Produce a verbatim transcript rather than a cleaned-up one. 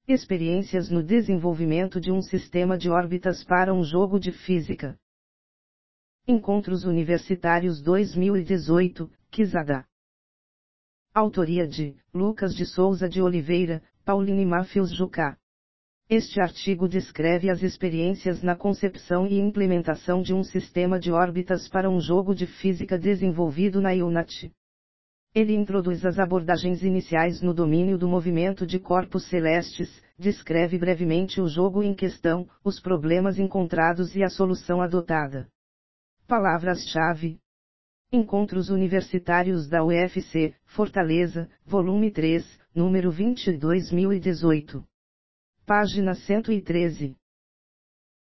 Experiências no desenvolvimento de um sistema de órbitas para um jogo de física. Encontros Universitários dois mil e dezoito, Quizada. Autoria de Lucas de Souza de Oliveira, Pauline Matheus Jucá. Este artigo descreve as experiências na concepção e implementação de um sistema de órbitas para um jogo de física desenvolvido na UNAT. Ele introduz as abordagens iniciais no domínio do movimento de corpos celestes, descreve brevemente o jogo em questão, os problemas encontrados e a solução adotada. Palavras-chave: Encontros Universitários da U F C, Fortaleza, volume três, número vinte, dois mil e dezoito. Página cento e treze.